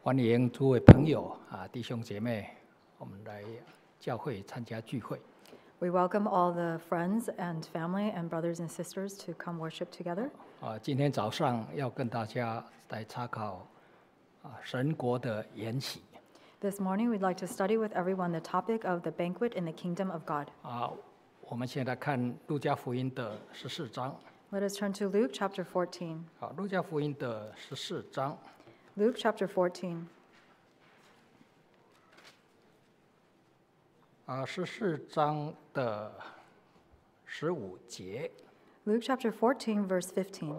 欢迎诸位朋友弟兄姐妹，我们来教会参加聚会。 We welcome all the friends and family and brothers and sisters to come worship together. 今天早上要跟大家来查考神国的筵席。 This morning, we'd like to study with everyone the topic of the banquet in the kingdom of God. 我们现在看路加福音的14章。 Let us turn to Luke chapter 14. 路加福音的14章。 Luke chapter 14. 14章的15节。 Luke chapter 14, verse 15.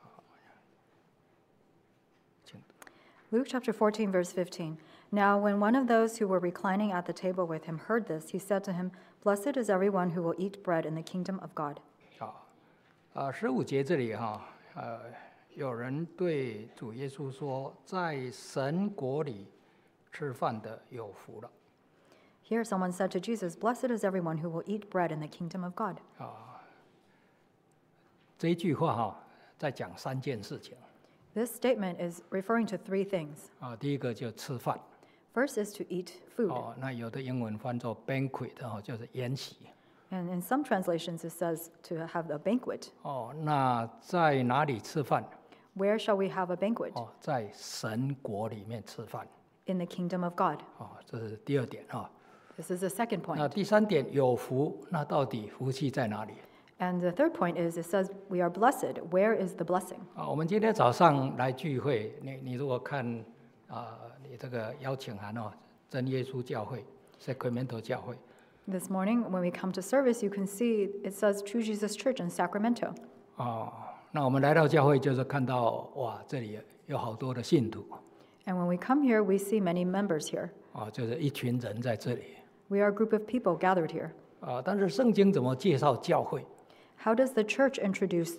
Luke chapter 14, verse 15. Now, when one of those who were reclining at the table with him heard this, he said to him, "Blessed is everyone who will eat bread in the kingdom of God." 15节这里有人对主耶稣说，在神国里吃饭的有福了。 Here, someone said to Jesus, "Blessed is everyone who will eat bread in the kingdom of God." 这一句话在讲3件事情。 This statement is referring to 3 things. 第一个就吃饭。 First is to eat food. 那有的英文翻作 banquet 就是筵席。 And in some translations, it says to have a banquet. 那在哪里吃饭？ Where shall we have a banquet? 在神国里面吃饭。 In the kingdom of God. 这是第2点。 This is the second 那 point. 第3点有福，那到底福气在哪里？ And the third point is it says we are blessed. Where is the blessing? 我们今天早上来聚会，你如果看你这个邀请函真耶稣教会 Sacramento 教会。 This morning, when we come to service, you can see it says True Jesus Church in Sacramento. 那我们来到教会就是看到这里有好多的信徒。 And when we come here, we see many members here. 就是一群人在这里。 We are a group of people gathered here. 但是圣经怎么介绍教会？ How does the church introduce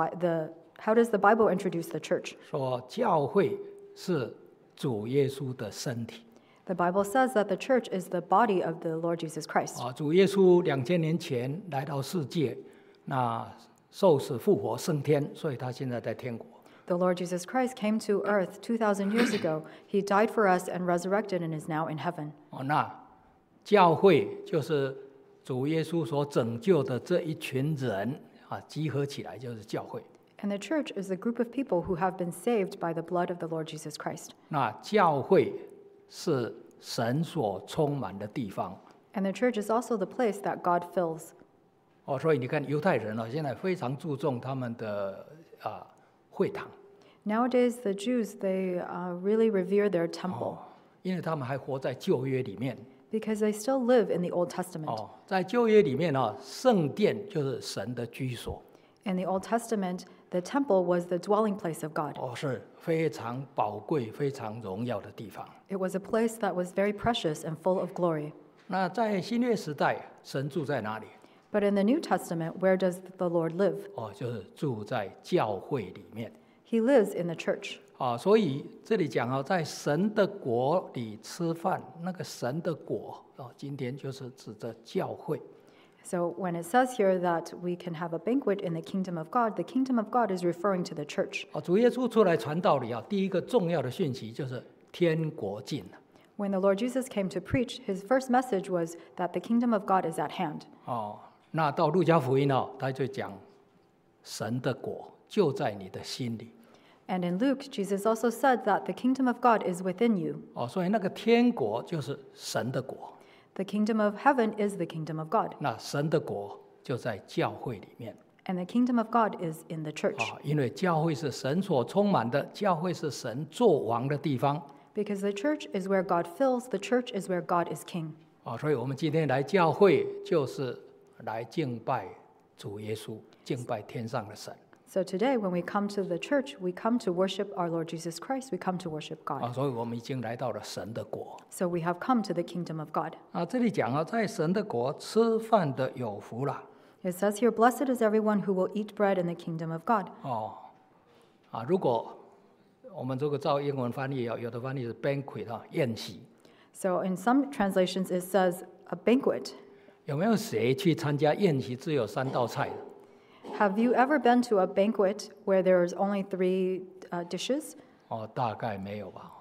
How does the Bible introduce the church? 说教会是主耶稣的身体。 The Bible says that the church is the body of the Lord Jesus Christ. 主耶稣2000年前来到世界，那受死复活升天，所以他现在在天国。 The Lord Jesus Christ came to earth 2,000 years ago. He died for us and resurrected and is now in heaven. 那教会就是主耶稣所拯救的这一群人集合起来就是教会。 And the church is a group of people who have been saved by the blood of the Lord Jesus Christ. 那教会是神所充满的地方。 And the church is also the place that God fills. 所以你看犹太人现在非常注重他们的会堂。 Nowadays, the Jews, they really revere their temple. 因为他们还活在旧约里面。 Because they still live in the Old Testament. 在旧约里面圣殿就是神的居所。 In the Old Testament, the temple was the dwelling place of God. 是非常宝贵、非常荣耀的地方。 It was a place that was very precious and full of glory. 那在新约时代，神住在哪里？ But in the New Testament, where does the Lord live? 就是住在教会里面。 He lives in the church. 所以这里讲在神的国里吃饭，那个神的国今天就是指着教会。 So when it says here that we can have a banquet in the kingdom of God, the kingdom of God is referring to the church. 主耶稣出来传道里第一个重要的讯息就是天国近了。 When the Lord Jesus came to preach, his first message was that the kingdom of God is at hand. 那到路加福音他就讲神的国就在你的心里。 And in Luke, Jesus also said that the kingdom of God is within you. 所以那个天国就是神的国。 The kingdom of heaven is the kingdom of God. 那神的国就在教会里面。 And the kingdom of God is in the church. 因为教会是神所充满的，教会是神作王的地方。 Because the church is where God fills, the church is where God is king. 所以我们今天来教会就是来敬拜主耶稣，敬拜天上的神。 So today, when we come to the church, we come to worship our Lord Jesus Christ. We come to worship God. 所以我们已经来到了神的国。 So we have come to the kingdom of God. 这里讲在神的国吃饭的有福了。 It says here, "Blessed is everyone who will eat bread in the kingdom of God." 如果我们这个照英文翻译有的翻译是 banquet 宴席。 So in some translations, it says a banquet. 有没有谁去参加宴席只有3道菜的？ Have you ever been to a banquet where there's only 3 dishes? 大概没有吧。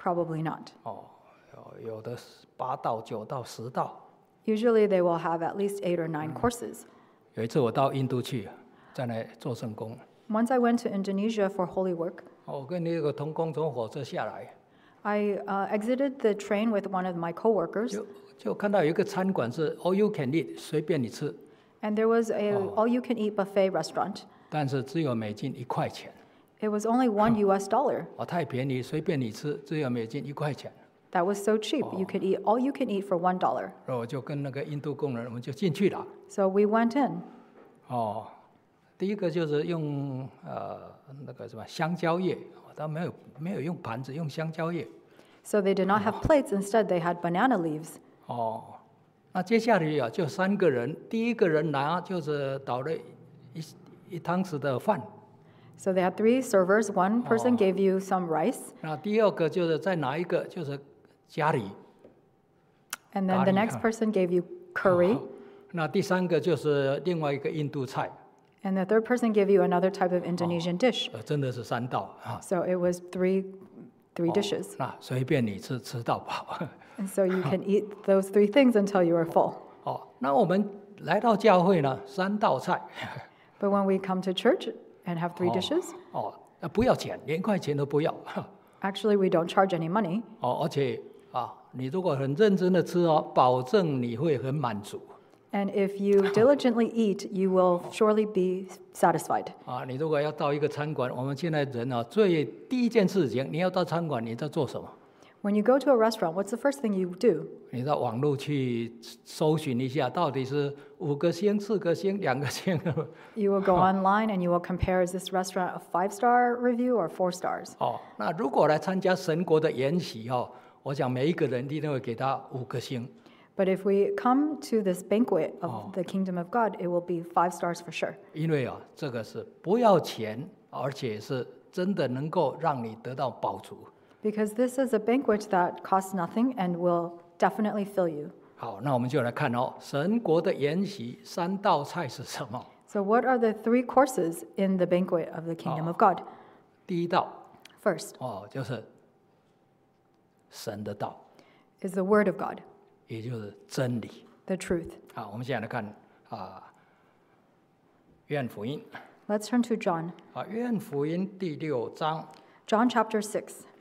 Probably not. 有的8道、9道、10道。 Usually they will have at least 8 or 9 courses. 有一次我到印度去，在那做圣工， Once I went to Indonesia for holy work. 我跟那个同工从火车下来， I exited the train with one of my coworkers, 就看到有一个餐馆是 all you can eat， 随便你吃， and there was a all-you-can-eat buffet restaurant. 但是只有美金1块钱， It was only $1 US. 太便宜，随便你吃，只有美金1块钱。 That was so cheap. You could eat all you can eat for $1. 然后我就跟那个印度工人，我们就进去了。 So we went in. 第一个就是用那个什么香蕉叶，他没有用盘子，用香蕉叶。 So they did not have plates. Instead, they had banana leaves. 那接下来就3个人，第一个人拿就是倒了一汤匙的饭。 So they had 3 servers. One person gave you some rice, 那第二个就是再拿一个就是咖喱。 and then the next person gave you curry, 那第3个就是另外一个印度菜， and the third person gave you another type of Indonesian dish. 真的是3道啊。 So it was three dishes. 那随便你吃，吃到饱。 And so you can eat those 3 things until you are full. 那我们来到教会呢，3道菜。 But when we come to church and have 3 dishes, 不要钱，连块钱都不要。 actually we don't charge any money. 而且你如果很认真的吃保证你会很满足。 And if you diligently eat, you will surely be satisfied. 你如果要到一个餐馆，我们现在人第一件事情，你要到餐馆，你在做什么？ When you go to a restaurant, what's the first thing you do? 你到网络去搜寻一下，到底是5个星、4个星、2个星。 You will go online and you will compare, is this restaurant a 5-star review or 4 stars? 那如果来参加神国的筵席我想每一个人一定会给他5个星。 But if we come to this banquet of the kingdom of God, it will be 5 stars for sure. 因为这个是不要钱，而且是真的能够让你得到饱足。 Because this is a banquet that costs nothing and will definitely fill you. 好，那我们就来看神国的筵席3道菜是什么？ So what are the 3 courses in the banquet of the kingdom of God? 第一道 First 就是神的道， is the word of God, 也就是真理。 the truth. 好，我们现在来看约翰福音。 Let's turn to John. 约翰福音第6章。 John chapter 6.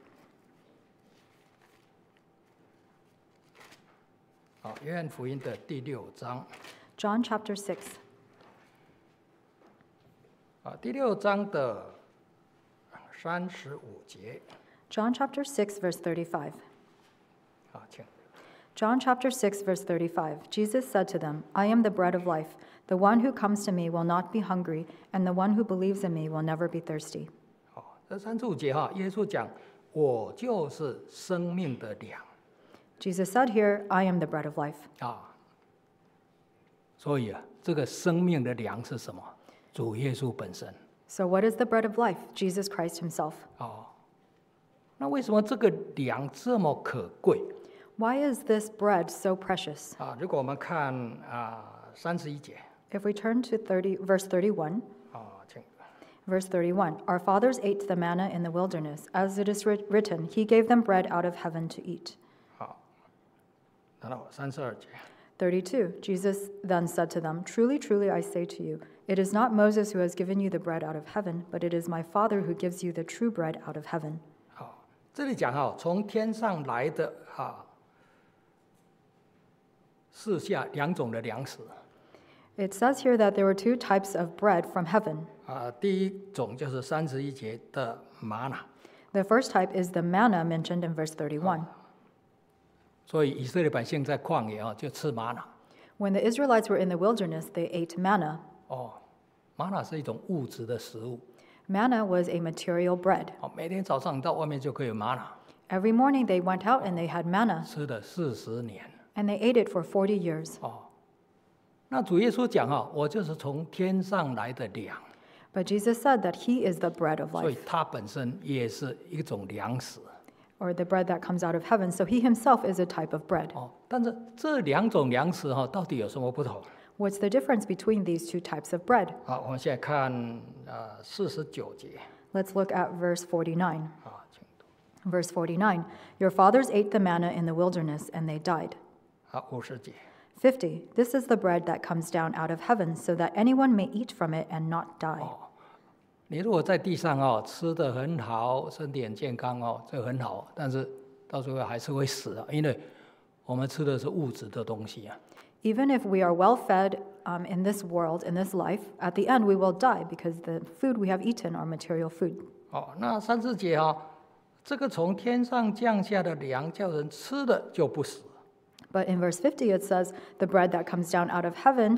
约翰福音的第6章。 John chapter 6. 第6章的35节。 John chapter 6, verse 35. 请。 John chapter 6, verse 35. Jesus said to them, I am the bread of life. The one who comes to me will not be hungry, and the one who believes in me will never be thirsty. 这35节耶稣讲，我就是生命的粮。 Jesus said here, I am the bread of life. 所以这个生命的粮是什么？主耶稣本身。 So what is the bread of life? Jesus Christ himself. 那为什么这个粮这么可贵？ Why is this bread so precious? 如果我们看31节。 If we turn to verse 31, 请。 verse 31, Our fathers ate the manna in the wilderness. As it is written, he gave them bread out of heaven to eat. 拿到32节。 32, Jesus then said to them, Truly, truly, I say to you, it is not Moses who has given you the bread out of heaven, but it is my Father who gives you the true bread out of heaven. 这里讲从天上来的四下2种的粮食。 It says here that there were 2 types of bread from heaven. 第一种就是31节的玛瑙。 The first type is the manna mentioned in verse 31. 所以以色列百姓在旷野就吃玛瑙。 When the Israelites were in the wilderness, they ate manna. 玛瑙是一种物质的食物。 Manna was a material bread. 每天早上到外面就可以有玛瑙。 Every morning they went out and they had manna, 吃了40年。 and they ate it for 40 years. 那主耶稣讲我就是从天上来的粮。 But Jesus said that he is the bread of 所以 life, 他本身也是一种粮食。 or the bread that comes out of heaven. So he himself is a type of bread. 但是这2种粮食到底有什么不同？ What's the difference between these 2 types of bread? 我们现在看49节。 Let's look at verse 49. 请读。 Verse 49, Your fathers ate the manna in the wilderness, and they died. 好，50节。 50, This is the bread that comes down out of heaven, so that anyone may eat from it and not die. 你如果在地上吃得很好，身体很健康这很好，但是到最后还是会死因为我们吃的是物质的东西 Even if we are well fed in this world, in this life, at the end we will die because the food we have eaten are material food. 那34节这个从天上降下的粮，叫人吃了就不死。 But in verse 50 it says, the bread that comes down out of heaven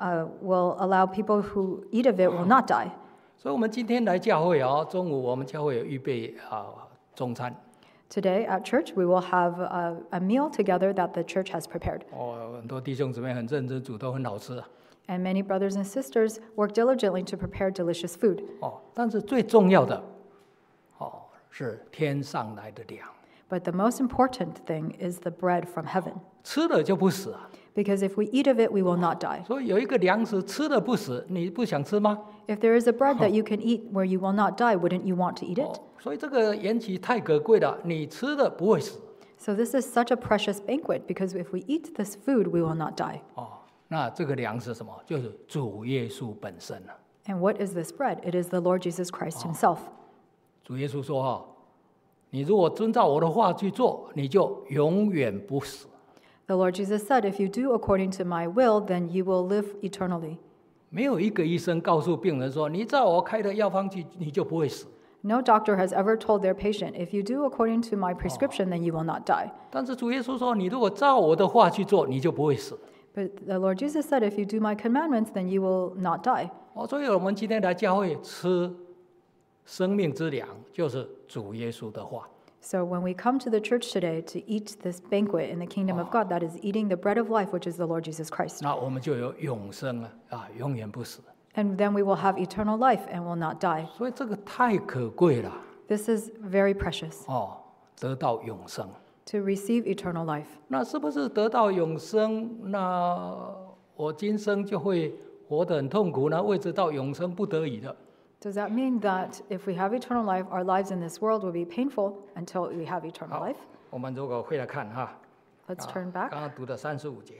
will allow people who eat of it will not die. 所以我们今天来教会中午我们教会有预备中餐。 Today at church we will have a meal together that the church has prepared. 很多弟兄姊妹很认真煮，都很好吃。 And many brothers and sisters work diligently to prepare delicious food. 但是最重要的是天上来的粮。 But the most important thing is the bread from heaven. 吃了就不死 Because if we eat of it, we will not die. 所以有一个粮食吃了不死，你不想吃吗？ If there is a bread that you can eat where you will not die, wouldn't you want to eat it? 所以这个缘起太可贵了，你吃了不会死。 So this is such a precious banquet because if we eat this food, we will not die. 那这个粮是什么？就是主耶稣本身 And what is this bread? It is the Lord Jesus Christ himself. 主耶稣说你如果遵照我的话去做，你就永远不死。 The Lord Jesus said, if you do according to my will, then you will live eternally. 没有一个医生告诉病人说，你照我开的药方去，你就不会死。 No doctor has ever told their patient, if you do according to my prescription, then you will not die. 但是主耶稣说，你如果照我的话去做，你就不会死。 But the Lord Jesus said, if you do my commandments, then you will not die. 所以我们今天来教会吃生命之粮，就是主耶稣的话。 So when we come to the church today to eat this banquet in the kingdom of God, that is eating the bread of life, which is the Lord Jesus Christ. 那我们就有永生永远不死。 And then we will have eternal life and will not die. 所以这个太可贵了 This is very precious, 得到永生。 to receive eternal life. 那是不是得到永生？那我今生就会活得很痛苦呢？为直到永生不得已的。 Does that mean that if we have eternal life, our lives in this world will be painful until we have eternal life? 我们如果回来看 Let's turn back 刚刚读的35节，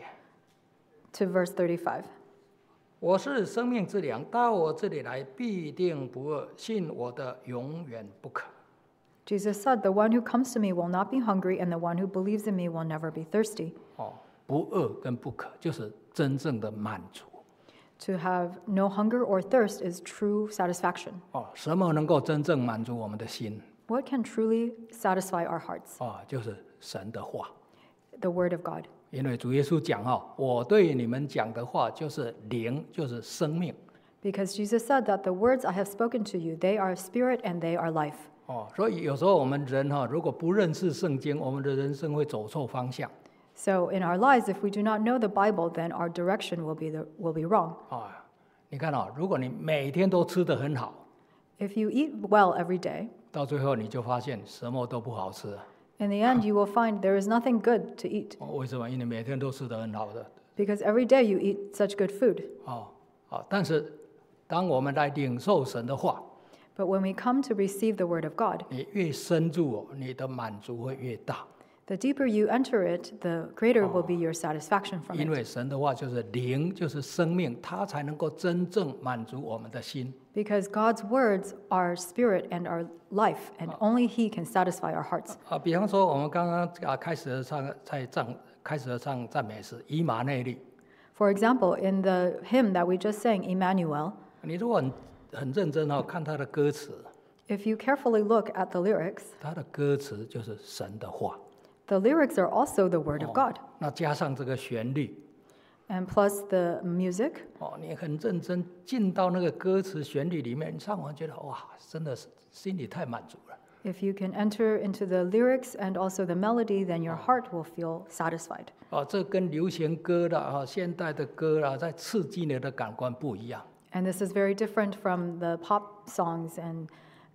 to verse 35. 我是生命之粮，到我这里来必定不饿，信我的永远不渴。 Jesus said, the one who comes to me will not be hungry, and the one who believes in me will never be thirsty. 不饿跟不渴就是真正的满足。 To have no hunger or thirst is true satisfaction. 什么能够真正满足我们的心？ What can truly satisfy our hearts? 就是神的话。 The word of God. 因为主耶稣讲我对你们讲的话就是灵，就是生命。 Because Jesus said that the words I have spoken to you, they are spirit and they are life. 所以有时候我们人如果不认识圣经，我们的人生会走错方向。 So in our lives, if we do not know the Bible, then our direction will be wrong. 你看如果你每天都吃得很好， If you eat well every day, 到最后你就发现什么都不好吃。 in the end you will find there is nothing good to eat. 为什么？因为每天都吃得很好的。 Because every day you eat such good food. 但是当我们来领受神的话， But when we come to receive the word of God, 你越深入你的满足会越大。 the deeper you enter it, the greater will be your satisfaction from 因 it. 为神的话就是灵，就是生命，它才能够真正满足我们的心。 Because God's words are spirit and are life, and only He can satisfy our hearts. 比方说我们刚刚开始唱赞美诗以马内利， For example, in the hymn that we just sang, Emmanuel, 你如果很认真看它的歌词， if you carefully look at the lyrics, 它的歌词就是神的话。 the lyrics are also the word of God. 那加上这个旋律， And plus the music, 你很认真进到那个歌词旋律里面，你唱完觉得哇，真的是心里太满足了。 if you can enter into the lyrics and also the melody, then your heart will feel satisfied. 这跟流行歌啦、现代的歌啦，在刺激你的感官不一样。 And this is very different from the pop songs and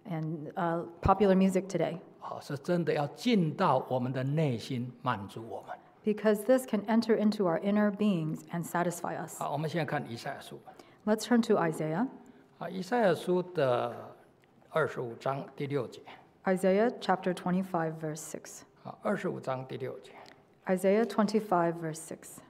popular music today. 是真的要进到我们的内心，满足我们。 Because this can enter into our inner beings and satisfy us. 好，我们现在看以赛亚书。 Let's turn to Isaiah. 以赛亚书的25章第6节。 Isaiah chapter 25, verse 6. 25章第6节。 Isaiah 25, verse 6.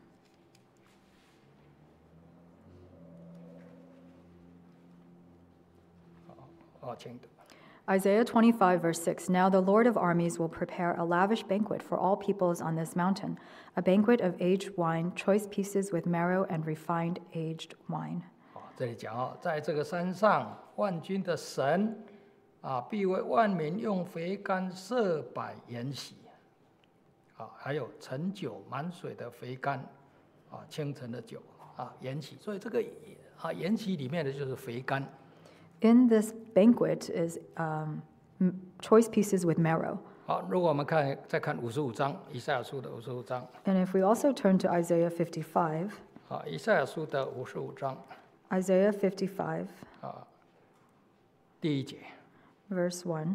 请读。 Isaiah 25, verse 6. Now the Lord of armies will prepare a lavish banquet for all peoples on this mountain, a banquet of aged wine, choice pieces with marrow and refined aged wine. 这里讲在这个山上，万军的神必为万民用肥甘设摆筵席，还有陈酒满水的肥甘，清晨的酒筵席。所以这个筵席里面的就是肥甘。 In this banquet is choice pieces with marrow. 好，如果我们再看55章，以赛亚书的55章。 And if we also turn to Isaiah 55, 以赛亚书的55章 Isaiah 55, 第1节， verse 1.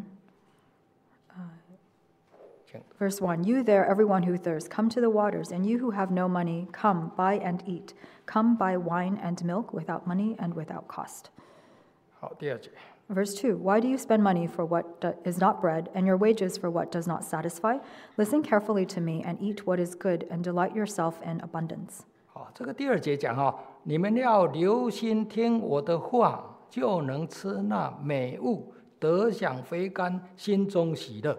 请 Verse 1. You there, everyone who thirsts, come to the waters, and you who have no money, come, buy and eat. Come buy wine and milk without money and without cost. 好，第2节。 Verse 2. Why do you spend money for what is not bread, and your wages for what does not satisfy? Listen carefully to me, and eat what is good, and delight yourself in abundance. 好，这个第2节讲你们要留心听我的话，就能吃那美物，得享肥甘，心中喜乐。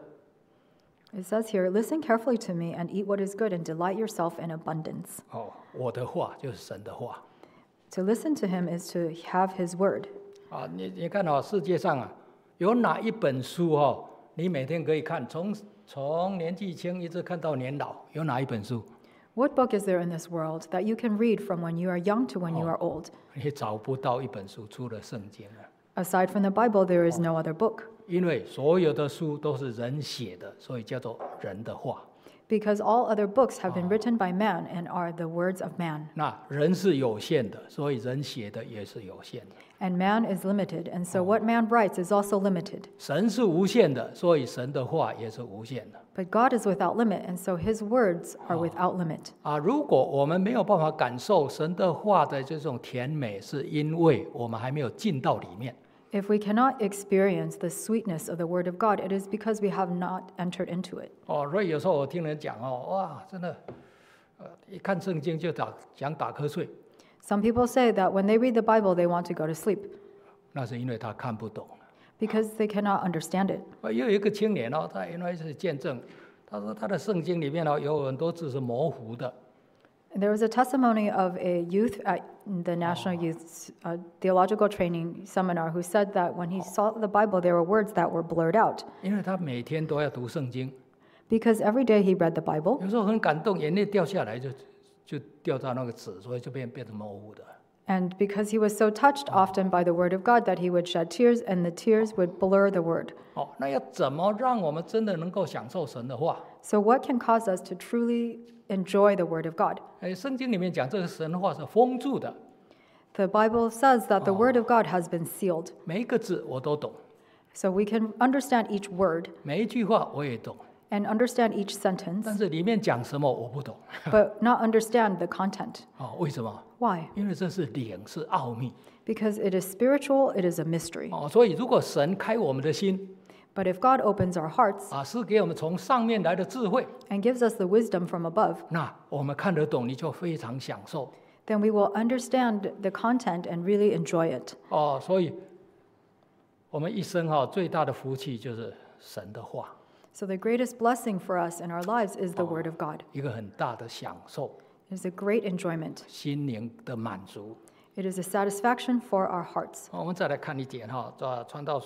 It says here, listen carefully to me, and eat what is good, and delight yourself in abundance. 我的话就是神的话。 To listen to him is to have his word. 你看世界上有哪一本书你每天可以看，从年纪轻一直看到年老，有哪一本书？ What book is there in this world that you can read from when you are young to when you are old? 你找不到一本书除了圣经了。 Aside from the Bible, there is no other book. 因为所有的书都是人写的，所以叫做人的话。 Because all other books have been written by man and are the words of man. 那人是有限的，所以人写的也是有限的。 And man is limited, and so what man writes is also limited. 神是无限的，所以神的话也是无限的。 But God is without limit, and so his words are without limit. 如果我们没有办法感受神的话的这种甜美，是因为我们还没有进到里面。 If we cannot experience the sweetness of the word of God, it is because we have not entered into it. 所以有时候我听人讲哇，真的，一看圣经就想打瞌睡。 Some people say that when they read the Bible, they want to go to sleep 那是因为他看不懂。 because they cannot understand it. 也有一个青年他原来是见证，他说他的圣经里面有很多字是模糊的。 There was a testimony of a youth at the National Youth Theological Training Seminar who said that when he saw the Bible, there were words that were blurred out 因为他每天都要读圣经， because every day he read the Bible, 有时候很感动，眼泪掉下来就掉到那个纸，所以就变成模糊的。 and because he was so touched often by the word of God that he would shed tears, and the tears would blur the word. 那要怎么让我们真的能够享受神的话？ So what can cause us to truly enjoy the word of God? 圣经里面讲这个神的话是封住的， The Bible says that the word of God has been sealed. 每一个字我都懂， So we can understand each word 每一句话我也懂， and understand each sentence, 但是里面讲什么我不懂。 but not understand the content. 为什么？ Why? 因为这是灵，是奥秘。 Because it is spiritual, it is a mystery. 所以如果神开我们的心， But if God opens our hearts 是给我们从上面来的智慧， and gives us the wisdom from above, 那我们看得懂，你就非常享受。 then we will understand the content and really enjoy it. 所以我们一生最大的福气就是神的话， So the greatest blessing for us in our lives is the word of God. 一个很大的享受， It is a great enjoyment. 心灵的满足。 It is a satisfaction for our hearts. 我们再来看一点传道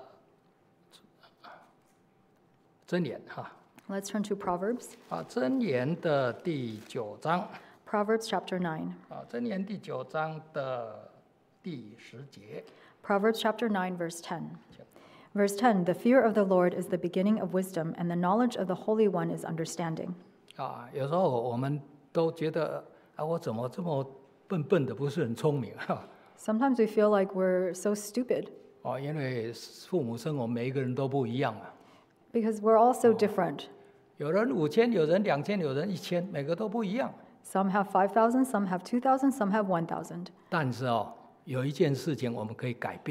箴言 Let's turn to Proverbs. 箴言的第9章 Proverbs chapter 9. 箴言第9章的第10节。 Proverbs chapter 9, verse 10. Verse 10, the fear of the Lord is the beginning of wisdom, and the knowledge of the Holy One is understanding. 有时候我们都觉得我怎么这么笨笨的，不是很聪明 Sometimes we feel like we're so stupid 因为父母生我们每一个人都不一样 because we're all so different. 有人5000，有人2000，有人1000，每个都不一样。 Some have 5,000, some have 2,000, some have 1,000. 但是有一件事情我们可以改变，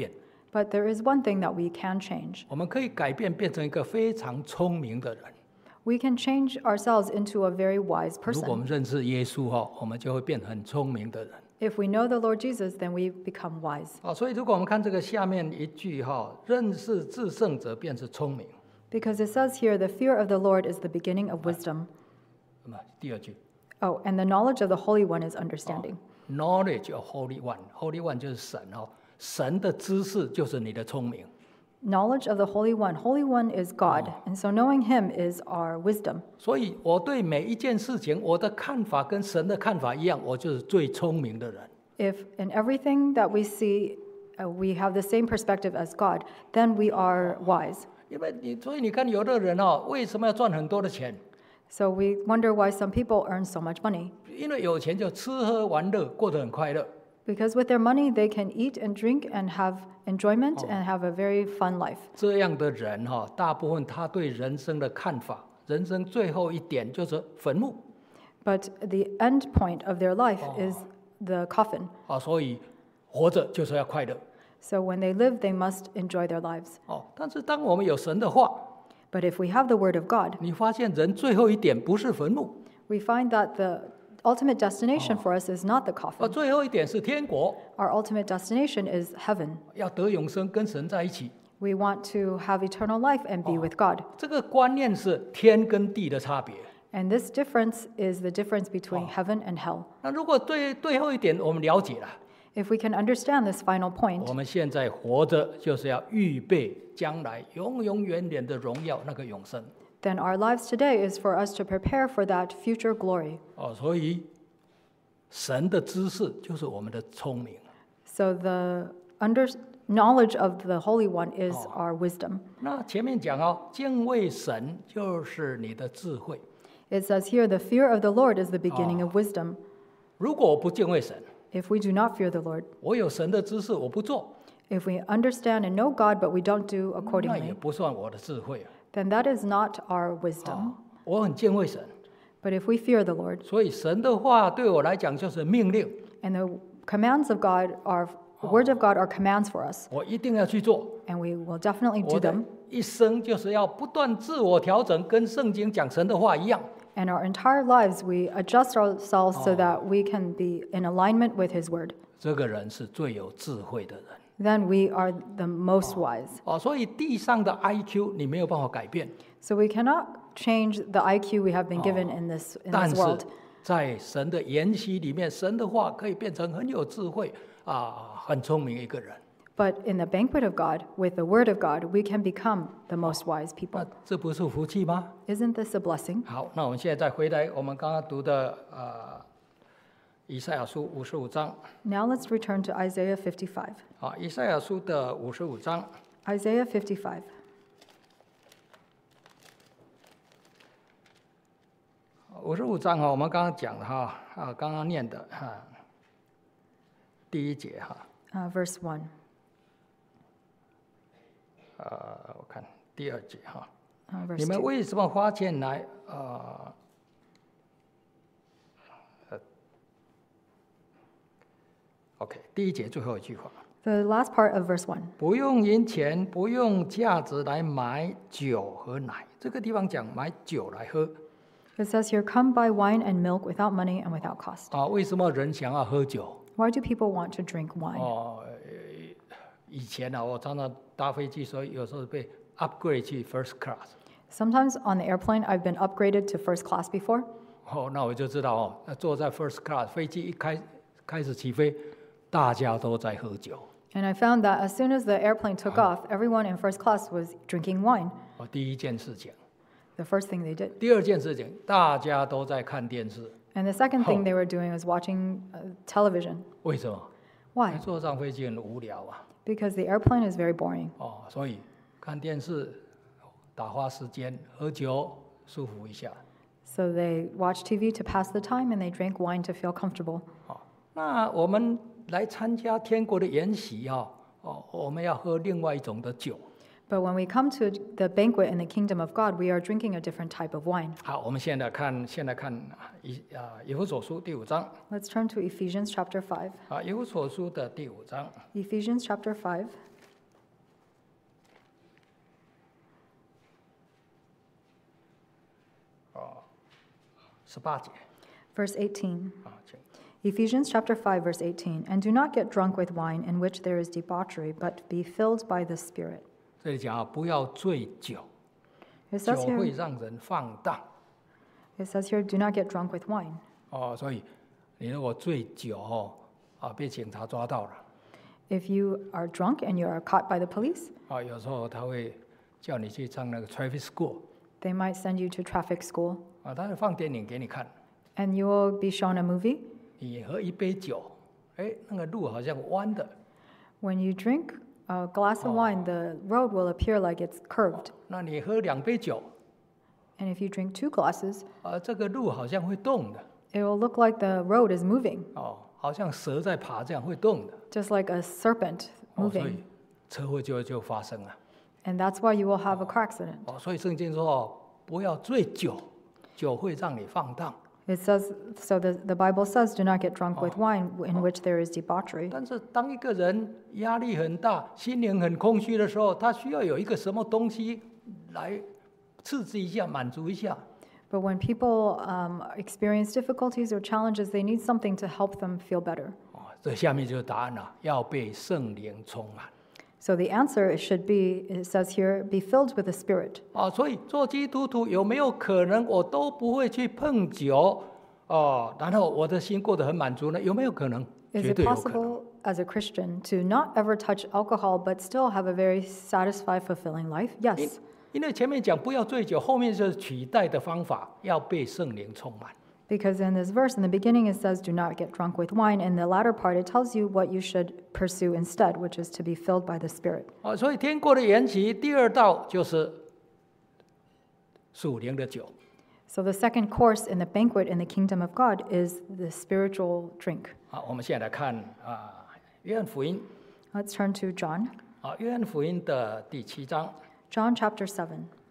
But there is one thing that we can change. 我们可以改变，变成一个非常聪明的人。 We can change ourselves into a very wise 如果我 person. 们认识耶稣我们就会变很聪明的人。 If we know the Lord Jesus, then we become wise. 所以如果我们看这个下面一句认识至圣者便是聪明。 Because it says here, the fear of the Lord is the beginning of wisdom. 那么第二句 Oh, and the knowledge of the Holy One is understanding. ，knowledge of Holy One，Holy One 就是神神的知识就是你的聪明。 Knowledge of the Holy One. Holy One is God. And so knowing Him is our wisdom. 所以我对每一件事情，我的看法跟神的看法一样，我就是最聪明的人。 If in everything that we see, we have the same perspective as God, then we are wise. 因为所以你看，有的人为什么要赚很多的钱？ So we wonder why some people earn so much money. 因为有钱就吃喝玩乐，过得很快乐。 Because with their money, they can eat and drink and have enjoyment and have a very fun life. 这样的人大部分他对人生的看法，人生最后一点就是坟墓。 But the end point of their life is the coffin. 所以活着就是要快乐。 So when they live, they must enjoy their lives. 但是当我们有神的话， But if we have the Word of God, 你发现人最后一点不是坟墓， we find that the ultimate destination for us is not the coffin. 最后一点是天国， Our ultimate destination is heaven. 要得永生，跟神在一起。 We want to have eternal life and be with God. 这个观念是天跟地的差别。 And this difference is the difference between heaven and hell. 那如果对最后一点我们了解了， If we can understand this final 我 point, 们现在活着就是要预备将来永永远远的荣耀，那个永生。 then our lives today is for us to prepare for that future glory. 所以神的知识就是我们的聪明。 So the knowledge of the Holy One is our wisdom. 那前面讲敬畏神就是你的智慧。 It says here, the fear of the Lord is the beginning of wisdom. 如果我不敬畏神， If we do not fear the Lord, 我有神的知识我不做， if we understand and know God but we don't do 那也 accordingly, 不算我的智慧。 then that is not our wisdom. 我很敬畏神， But if we fear the Lord, 所以神的话对我来讲就是命令， and the commands of God are, the words of God are commands for us, 我一定要去做。 and we will definitely 我 do 的 them. 一生就是要不断自我调整，跟圣经讲神的话一样。 And our entire lives, we adjust ourselves so that we can be in alignment with His word. 这个人是最有智慧的人。 Then we are the most wise. 所以地上的 IQ 你没有办法改变， So we cannot change the IQ we have been given in this 但是 world. 在神的研习里面，神的话可以变成很有智慧很聪明一个人。 But in the banquet of God, with the word of God, we can become the most wise 那 people. 这不是福气吗？ Isn't this a blessing? 好，那我们现在再回来我们刚刚读的以赛亚书55章 Now let's return to Isaiah 55. 以赛亚书的55章 Isaiah 55. 55章我们刚刚讲的刚刚念的第一节 Verse 1. 我看第二节 Verse 你们 2. 为什么花钱来OK 第一节最后一句话， The last part of verse 1. 不用银钱，不用价值来买酒和奶。这个地方讲买酒来喝 It says here, come buy wine and milk without money and without cost. 为什么人想要喝酒？ Why do people want to drink wine? 以前我常常搭飞机，所以有时候被 upgrade 去 first class。 Sometimes on the airplane, I've been upgraded to first class before. 那我就知道坐在 first class， 飞机一开始起飞，大家都在喝酒。 And I found that as soon as the airplane took off, everyone in first class was drinking wine. 第一件事情， The first thing they did. 第二件事情，大家都在看电视。 And the second thing they were doing was watching television. 为什么？ Why? 坐上飞机很无聊 Because the airplane is very boring. 所以看电视打发时间，喝酒舒服一下。 So they watched TV to pass the time and they drank wine to feel comfortable. 那我们来参加天国的筵席我们要喝另外一种的酒。 But when we come to the banquet in the kingdom of God, we are drinking a different type of wine. 好，我们现在看以弗所书第5章 Let's turn to Ephesians chapter 5. 以弗所书的第5章 Ephesians chapter 5. 18节 Verse 18. 啊，请 Ephesians chapter 5, verse 18. And do not get drunk with wine, in which there is debauchery, but be filled by the Spirit. 这里讲不要醉酒， It 酒 says 会 here, 让人放荡 do not get drunk with wine. 所以你如果醉酒被警察抓到了 If you are drunk and you are caught by the police, 有时候他会叫你去上那个 traffic school they might send you to traffic school, 他会放电影给你看， and you will be shown a movie. 你喝一杯酒，那个路好像弯的， When you drink a glass of wine, the road will appear like it's curved. 那你喝2杯酒， And if you drink 2 glasses, 这个路好像会动的， it will look like the road is moving, 好像蛇在爬这样会动的， just like a serpent 所 moving. 以车祸就发生了。 And that's why you will have a car accident. 所以圣经说不要醉酒，酒会让你放荡。 It says, so the Bible says, do not get drunk with wine, in which there is debauchery. 但是当一个人压力很大、心灵很空虚的时候，他需要有一个什么东西来刺激一下、满足一下。 But when people experience difficulties or challenges, they need something to help them feel better. 这下面就是答案了，要被圣灵充满。 So the answer should be, it says here, be filled with the Spirit. 所以做基督徒有没有可能我都不会去碰酒然后我的心过得很满足呢？有没有可能？ Is 绝 it 对有可能。 possible as a Christian to not ever touch alcohol but still have a very satisfied, fulfilling life? Yes. 因为前面讲不要醉酒，后面就是取代的方法，要被圣灵充满。 Because in this verse, in the beginning, it says, do not get drunk with wine. In the latter part, it tells you what you should pursue instead, which is to be filled by the Spirit. 所以天国的筵席第2道就是属灵的酒。 So the second course in the banquet in the kingdom of God is the spiritual drink. 我们现在来看约翰福音 Let's turn to John. 约翰福音的第7章 John chapter 7.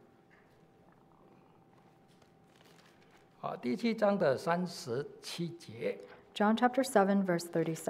第7章的37节， John chapter 7, verse 37.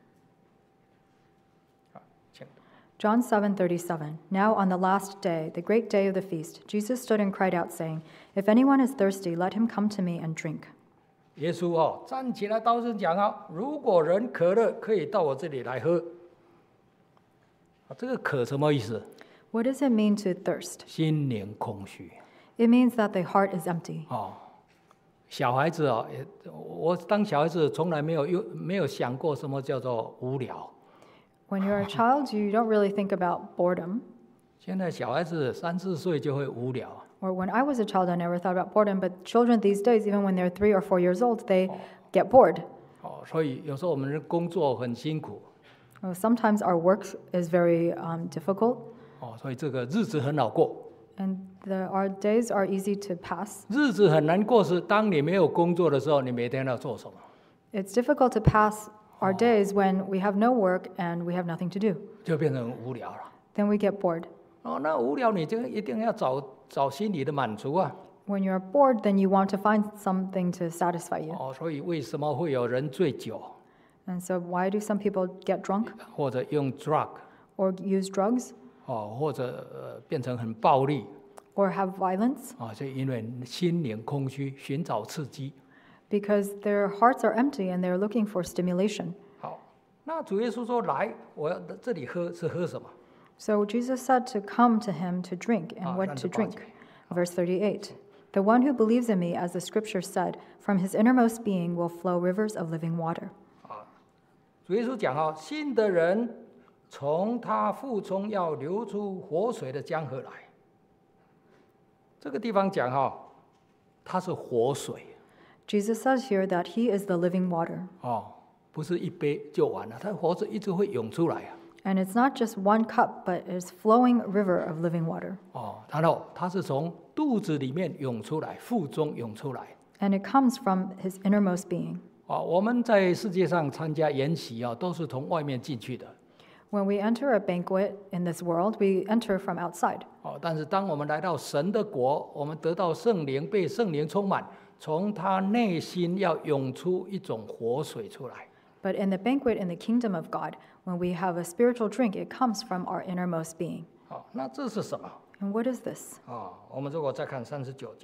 请 John 7:37. Now on the last day, the great day of the feast, Jesus stood and cried out, saying, If anyone is thirsty, let him come to me and drink. 耶稣站起来大声讲如果人渴了，可以到我这里来喝。这个渴什么意思？ What does it mean to thirst? 心灵空虚。 It means that the heart is empty. 小孩子我当小孩子从来没有想过什么叫做无聊。 When you're a child, you don't really think about boredom. 现在小孩子3、4岁就会无聊。 Or when I was a child, I never thought about boredom. But children these days, even when they're 3 or 4 years old, they get bored. 所以有时候我们的工作很辛苦。 Sometimes our work is very difficult. 所以这个日子很好过。 And our days are easy to pass. 日子很难过是当你没有工作的时候，你每天要做什么？ It's difficult to pass our days when we have no work and we have nothing to do. 就变成无聊了。 Then we get bored. 那无聊你就一定要找心理的满足啊。 When you're bored, then you want to find something to satisfy you. 所以为什么会有人醉酒， And so why do some people get drunk 或者用 drug， or use drugs 或者变成很暴力 or have violence? 就因为心灵空虚，寻找刺激。 Because their hearts are empty and they're looking for stimulation. 好，那主耶稣说来，我要这里喝是喝什么？ So Jesus said to come to him to drink, and what to drink? Verse 38. The one who believes in me, as the scripture said, from his innermost being will flow rivers of living water. 主耶稣讲信的人从他腹中要流出活水的江河来。这个地方讲它是活水。 Jesus says here that he is the living water. 不是一杯就完了，它活水一直会涌出来。 And it's not just one cup, but it's flowing river of living water. 然后它是从肚子里面涌出来，腹中涌出来。 And it comes from his innermost being. 我们在世界上参加筵席都是从外面进去的。 When we enter a banquet in this world, we enter from outside. 但是当我们来到神的国，我们得到圣灵，被圣灵充满，从他内心要涌出一种活水出来。 But in the banquet in the kingdom of God, when we have a spiritual drink, it comes from our innermost being. 那这是什么？ And what is this? 我们如果再看39节，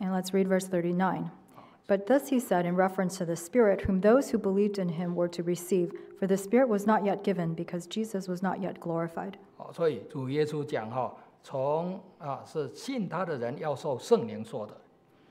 And let's read verse 39. But this he said in reference to the Spirit, whom those who believed in him were to receive, for the Spirit was not yet given, because Jesus was not yet glorified. 所以主耶稣讲是信他的人要受圣灵说的。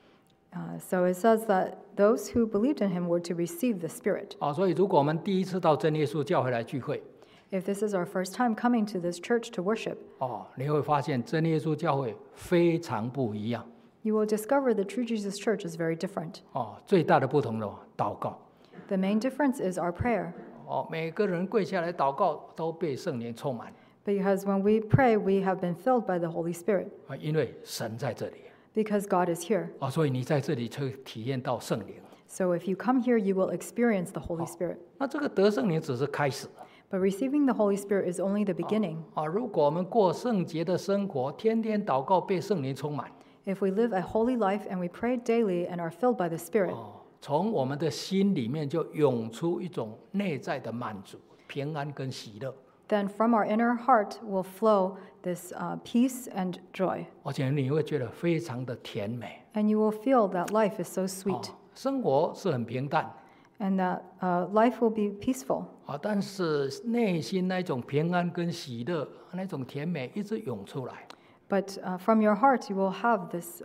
So it says that those who believed in him were to receive the Spirit. 所以如果我们第一次到真耶稣教会来聚会， If this is our first time coming to this church to worship, 你会发现真耶稣教会非常不一样。 you will discover the True Jesus Church is very different. 最大的不同的祷告。 The main difference is our prayer. 每个人跪下来祷告都被圣灵充满。 Because when we pray, we have been filled by the Holy Spirit. 因为神在这里。 Because God is here. 所以你在这里就体验到圣灵。 So if you come here, you will experience the Holy Spirit. 那这个得圣灵只是开始。 But receiving the Holy Spirit is only the beginning. 如果我们过圣洁的生活，天天祷告被圣灵充满， If we live a holy life and we pray daily and are filled by the Spirit, 从我们的心里面就涌出一种内在的满足、平安跟喜乐。 then from our inner heart will flow this peace and joy. 而且你会觉得非常的甜美。 And you will feel that life is so sweet. 生活是很平淡。 And that life will be peaceful. 但是内心那种平安跟喜乐，那种甜美一直涌出来。 But from your heart, you will have this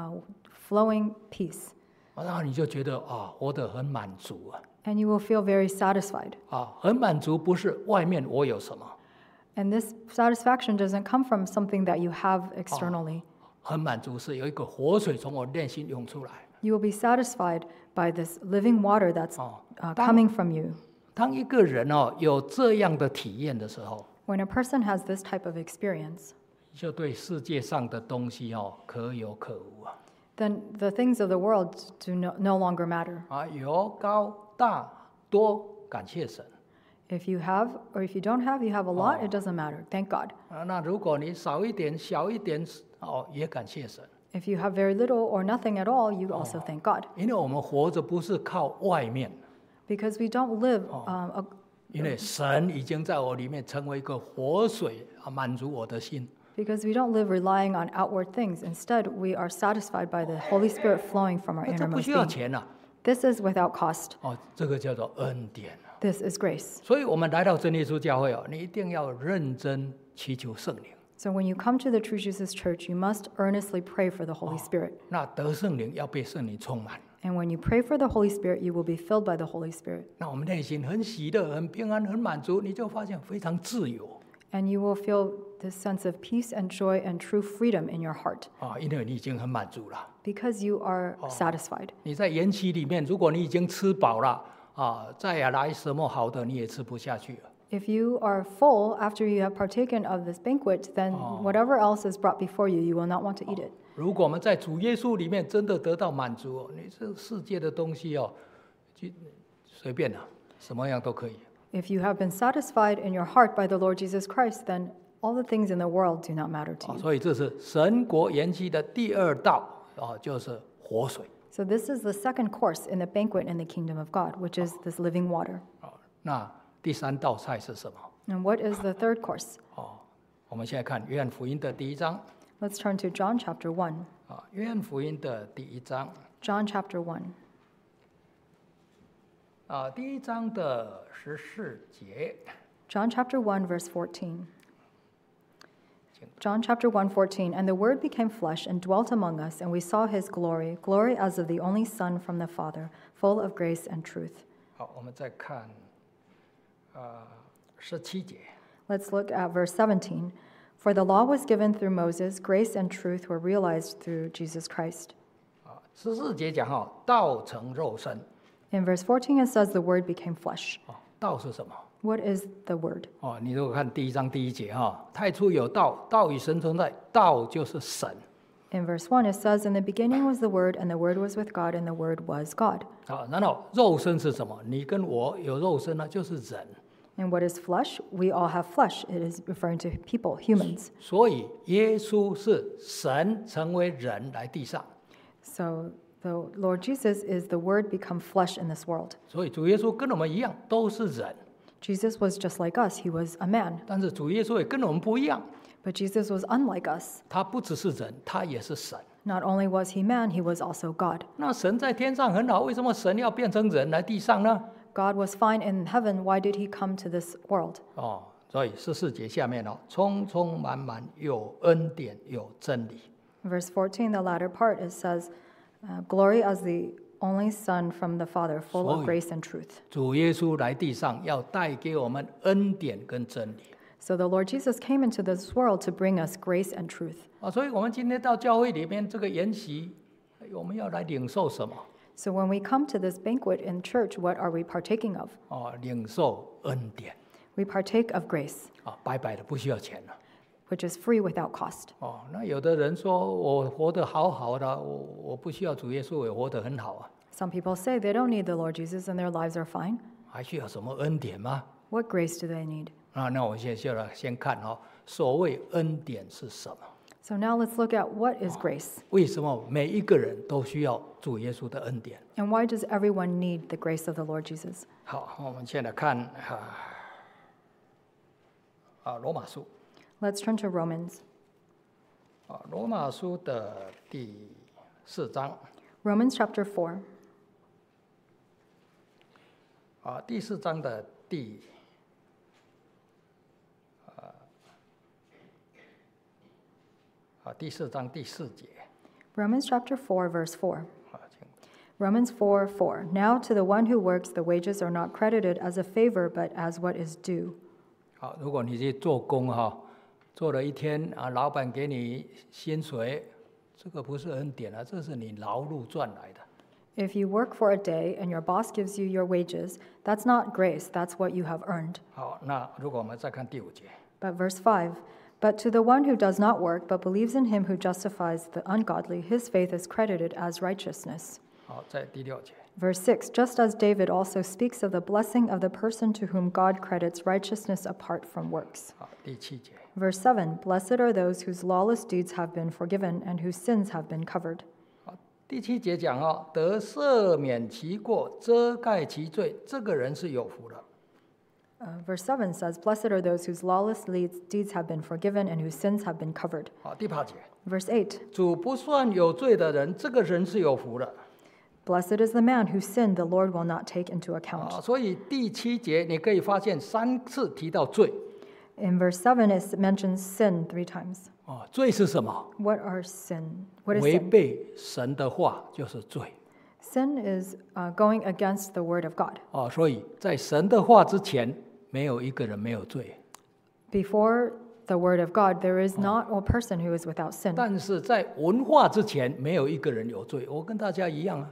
flowing peace. 然后你就觉得活得很满足啊。 And you will feel very satisfied. 很满足不是外面我有什么。 And this satisfaction doesn't come from something that you have externally. 很满足是有一个活水从我内心涌出来。 You will be satisfied by this living water that's coming from you. 当一个人有这样的体验的时候， When a person has this type of experience, 就对世界上的东西可有可无啊。 then the things of the world do no longer matter. 有高大多，感谢神。 If you have or if you don't have, you have a lot, it doesn't matter. Thank God. 那如果你少一点、小一点，也感谢神。 If you have very little or nothing at all, you also thank God. 因为我们活着不是靠外面， Because we don't live 因为神已经在我里面成为一个活水，满足我的心。 because we don't live relying on outward things. Instead, we are satisfied by the Holy Spirit flowing from our 这不 innermost 需要 being. 钱啊， This is without cost. 这个叫做恩典。 This is grace. 所以我们来到真耶稣教会你一定要认真祈求圣灵。 So when you come to the True Jesus Church, you must earnestly pray for the Holy Spirit. 那得圣灵要被圣灵充满。 And when you pray for the Holy Spirit, you will be filled by the Holy Spirit. 那我们内心很喜乐、很平安、很满足，你就发现非常自由。 And you will feel this sense of peace and joy and true freedom in your heart 因为你已经很满足了。 because you are satisfied. 你在延期里面，如果你已经吃饱了再来什么好的你也吃不下去了。 If you are full after you have partaken of this banquet, then whatever else is brought before you, you will not want to eat it. 如果我们在主耶稣里面真的得到满足你这世界的东西就随便了，什么样都可以。 If you have been satisfied in your heart by the Lord Jesus Christ, then all the things in the world do not matter to you. 所以这是神国延期的第二道就是活水。 So this is the second course in the banquet in the kingdom of God, which is this living water. 那第三道菜是什么？ And what is the third course? 我们现在看约翰福音的第一章。 Let's turn to John chapter 1. 约翰福音的第一章。 John chapter 1. 第一章的14节。 John chapter 1, verse 14. John chapter 1:14, and the Word became flesh and dwelt among us, and we saw his glory, glory as of the only Son from the Father, full of grace and truth. 好，我们再看17节。 Let's look at verse 17. For the law was given through Moses, grace and truth were realized through Jesus Christ. 14节讲道成肉身。 In verse 14, it says the Word became flesh. 道是什么？ What is the Word? 你如果看第一章第一节太初有道，道与神同在，道就是神。 In verse 1, it says, In the beginning was the Word, and the Word was with God, and the Word was God. 然后肉身是什么？你跟我有肉身就是人。 And what is flesh? We all have flesh. It is referring to people, humans. 所以耶稣是神成为人来地上。 So the Lord Jesus is the Word become flesh in this world. 所以主耶稣跟我们一样，都是人。 Jesus was just like us. He was a man. 但是主耶稣也跟我们不一样， But Jesus was unlike us. 他不只是人，他也是神。 Not only was he man, he was also God. 那神在天上很好，为什么神要变成人来地上呢？ God was fine in heaven. Why did he come to this world? 所以14节下面充充满满有恩典有真理。 Verse 14, the latter part, it says, Glory as the only Son from the Father, full of grace and truth. 主耶稣来地上要带给我们恩典跟真理。 So the Lord Jesus came into this world to bring us grace and truth. 所以我们今天到教会里面这个筵席，我们要来领受什么？ So when we come to this banquet in church, what are we partaking of? 领受恩典。 We partake of grace, 白白的，不需要钱了。 which is free without cost. 那有的人说我活得好好的，我不需要主耶稣，我活得很好啊。 Some people say they don't need the Lord Jesus and their lives are fine. 还需要什么恩典吗？ What grace do they need? 那我们现在就来先看所谓恩典是什么？ So now let's look at what is grace 为什么每一个人都需要主耶稣的恩典？ and why does everyone need the grace of the Lord Jesus? 好，我们现在看罗马书。 Let's turn to Romans. 罗马书的第4章。 Romans chapter 4. 第4章的第4章第4节。 Romans chapter 4, verse 4. 请 Romans 4:4. Now to the one who works, the wages are not credited as a favor, but as what is due. 好，如果你去做工做了一天老板给你薪水，这个不是恩典啊，这是你劳碌赚来的。 If you work for a day and your boss gives you your wages, that's not grace, that's what you have earned. 好，那如果我们再看第5节。 But verse 5. But to the one who does not work, but believes in him who justifies the ungodly, his faith is credited as righteousness. 好，在第6节。 Verse 6. Just as David also speaks of the blessing of the person to whom God credits righteousness apart from works. 好，第7节。 Verse 7. Blessed are those whose lawless deeds have been forgiven and whose sins have been covered. 好，第7节讲得赦免其过，遮盖其罪，这个人是有福的。 Verse 7 says, Blessed are those whose lawless deeds have been forgiven and whose sins have been covered. 好，第8节。 Verse 8. 主不算有罪的人，这个人是有福的。 Blessed is the man whose sin the Lord will not take into account. 所以第7节你可以发现3次提到罪。 In verse 7, it mentions sin 3 times. 罪是什么？ What are sin? What is 违 sin? 背神的话就是罪。 Sin is going against the word of God. 所以在神的话之前，没有一个人没有罪。 Before the word of God, there is not a person who is without sin. 但是在文化之前，没有一个人有罪。我跟大家一样啊。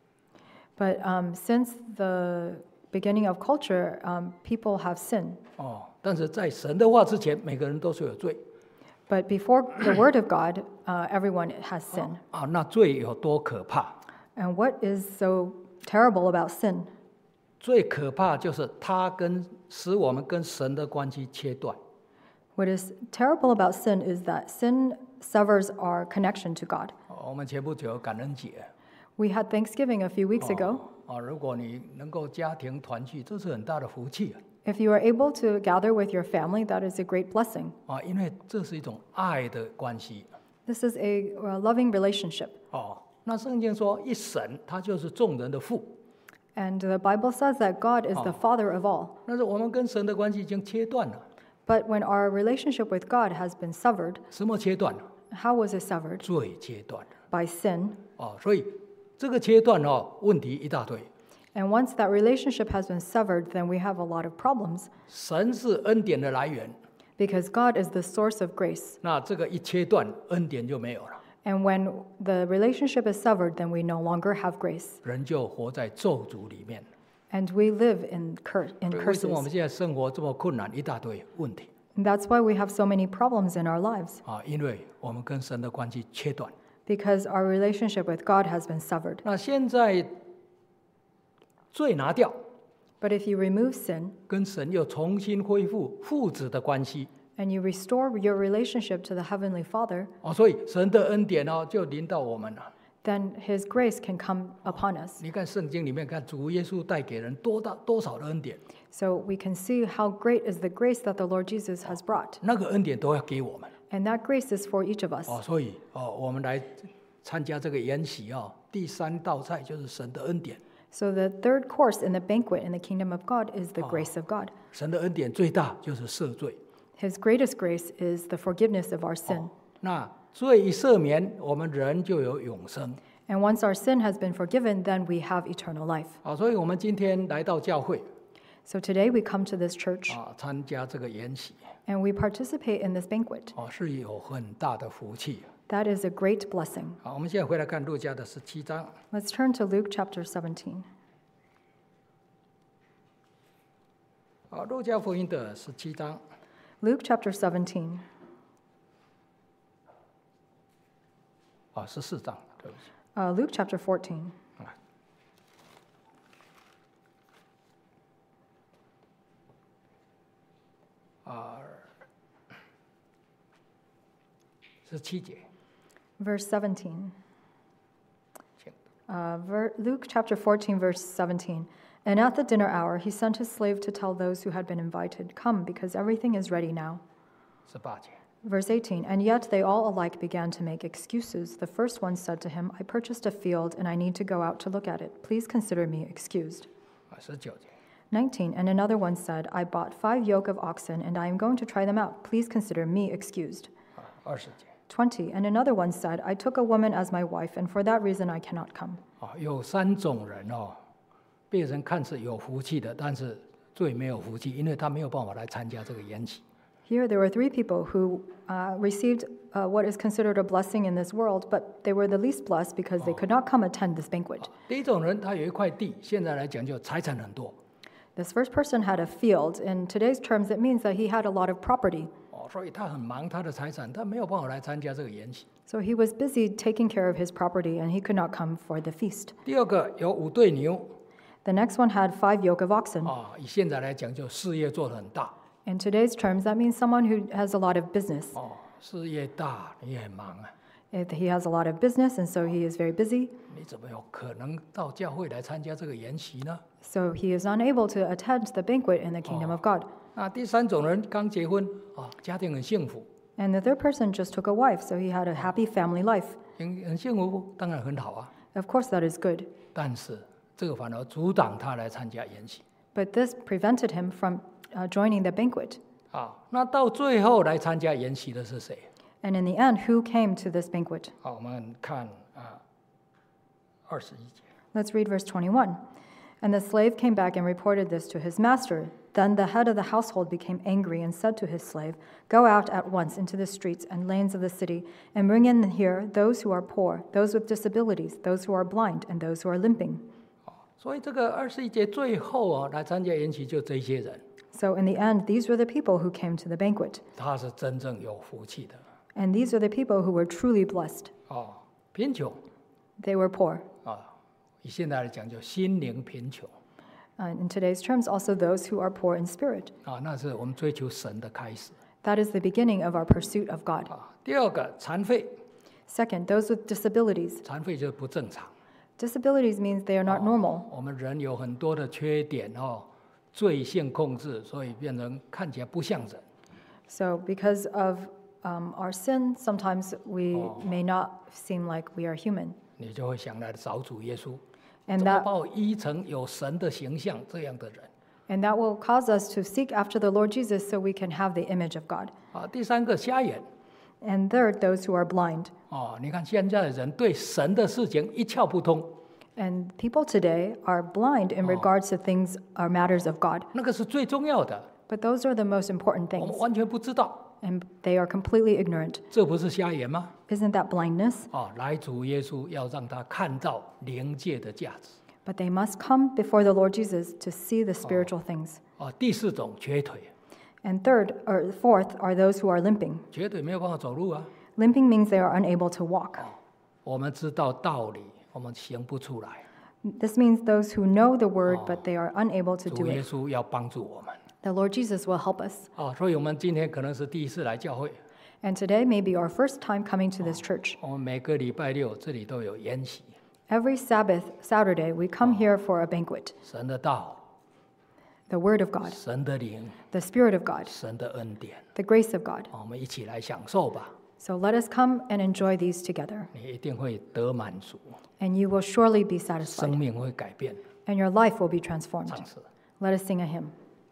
But since the beginning of culture, people have sin. 但是在神的话之前，每个人都是有罪。 But before the word of God, everyone has sin. 那罪有多可怕？ And what is so terrible about sin? 最可怕就是它使我们跟神的关系切断。 What is terrible about sin is that sin severs our connection to God. 我们前不久有感恩节。 We had Thanksgiving a few weeks ago. 如果你能够家庭团聚，这是很大的福气。 If you are able to gather with your family, that is a great blessing. 因为这是一种爱的关系。 This is a loving relationship. 那圣经说，一神他就是众人的父。 And the Bible says that God is the Father of all. 但是我们跟神的关系已经切断了。 But when our relationship with God has been severed, 什么切断了？ how was it severed? 罪切断了。 By sin. 所以这个切断问题一大堆。 And once that relationship has been severed, then we have a lot of problems. 神是恩典的来源。 Because God is the source of grace. 那这个一切断，恩典就没有了。 And when the relationship is severed, then we no longer have grace. 人就活在咒诅里面。 And we live in 为什么我们 curses. 现在生活这么困难，一大堆问题？ And that's why we have so many problems in our lives. 因为我们跟神的关系切断。 Because our relationship with God has been severed. 那现在罪拿掉， But if you remove sin 跟神又重新恢复父子的关系。 and you restore your relationship to the Heavenly Father, 所以神的恩典就临到我们了。 then His grace can come upon us. 你看圣经里面看主耶稣带给人多少的恩典， So we can see how great is the grace that the Lord Jesus has brought. 那个恩典都要给我们。 And that grace is for each of us. 所以我们来参加这个筵席哦，第3道菜就是神的恩典。 So the third course in the banquet in the kingdom of God is the grace of God. 神的恩典最大就是赦罪。 His greatest grace is the forgiveness of our sin. 那罪一赦免，我们人就有永生。 And once our sin has been forgiven, then we have eternal life. 所以我们今天来到教会 So today we come to this church 参加这个筵席 and we participate in this banquet. 是有很大的福气。 That is a great blessing. 我们现在回来看路加的17章。 Let's turn to Luke chapter 17. 路加福音的17章 Luke chapter 17. 14章，对不起。 Luke chapter 14. 17节。 Verse 17. 请 Luke chapter 14, verse 17. And at the dinner hour, he sent his slave to tell those who had been invited, "Come, because everything is ready now." 18节。 Verse 18. And yet they all alike began to make excuses. The first one said to him, "I purchased a field, and I need to go out to look at it. Please consider me excused." 19节。 19. And another one said, "I bought 5 yoke of oxen, and I am going to try them out. Please consider me excused." 20节。 20. And another one said, "I took a woman as my wife, and for that reason I cannot come." 有3种人被人看是有福气的，但是最没有福气，因为他没有办法来参加这个筵席。 Here there were 3 people who received what is considered a blessing in this world, but they were the least blessed because they could not come attend this banquet. 第一种人，他有一块地，现在来讲就财产很多， This first person had a field. In today's terms, it means that he had a lot of property. 所以他很忙他的财产，他没有办法来参加这个筵席。 So he was busy taking care of his property, and he could not come for the feast. 第二个有5对牛， The next one had 5 yoke of oxen. 以现在来讲就事业做得很大， In today's terms, that means someone who has a lot of business. 事业大你也很忙啊， He has a lot of business, and so he is very busy. 你怎么有可能到教会来参加这个筵席呢？ So he is unable to attend the banquet in the kingdom of God. 第3种人刚结婚，家庭很幸福， And the third person just took a wife, so he had a happy family life. 很幸福，当然很好啊。 Of course, that is good. 但是这个反而阻挡他来参加筵席。 But this prevented him from joining the banquet. 那到最后来参加筵席的是谁？ And in the end, who came to this banquet? 我们看21节。 Let's read verse 21. And the slave came back and reported this to his master. Then the head of the household became angry and said to his slave, "Go out at once into the streets and lanes of the city, and bring in here those who are poor, those with disabilities, those who are blind, and those who are limping." 所以这个21节最后来参加筵席就这些人， So in the end, these were the people who came to the banquet. 他是真正有福气的。 And these are the people who were truly blessed. 贫穷 They were poor. 以现在来讲就心灵贫穷 And in today's terms, also those who are poor in spirit. 那是我们追求神的开始。 That is the beginning of our pursuit of God. 第二个残废， Second, those with disabilities. 残废就是不正常。 Disabilities means they are not normal. 我们人有很多的缺点罪性控制，所以变成看起来不像人。 So because of our sin, sometimes we may not seem like we are human. 你就会想来找主耶稣， And 怎么 that, 把我医成有神的形象这样的人？ and that will cause us to seek after the Lord Jesus so we can have the image of God. 第3个瞎眼。 And third, those who are blind. 你看现在的人对神的事情一窍不通， And people today are blind in regards to things or matters of God. 那个是最重要的， But those are the most important 我们 things. 完全不知道， And they are completely ignorant. 这不是瞎眼吗？ Isn't that blindness? 来主耶稣要让他看到灵界的价值。 But they must come before the Lord Jesus to see the spiritual things. 第4种瘸腿， And third or fourth are those who are limping. 瘸腿没有办法走路啊。 Limping means they are unable to walk. 我们知道道理，我们行不出来。 This means those who know the word, but they are unable to 主 do 耶 it. 稣要帮助我们。 The Lord Jesus will help us. 所以我们今天可能是第一次来教会， And today may be our first time coming to this church. 我们每个礼拜六这里都有筵席， Every Saturday, we come here for a banquet. 神的道、 The word of God, 神的灵、 the spirit of God, 神的恩典， the grace of God. 我们一起来享受吧。 So let us come and enjoy these together, 你一定会得满足， and you will surely be 生 satisfied, 命会改变。 and your life will be transformed. 唱诗。 Let us sing a hymn.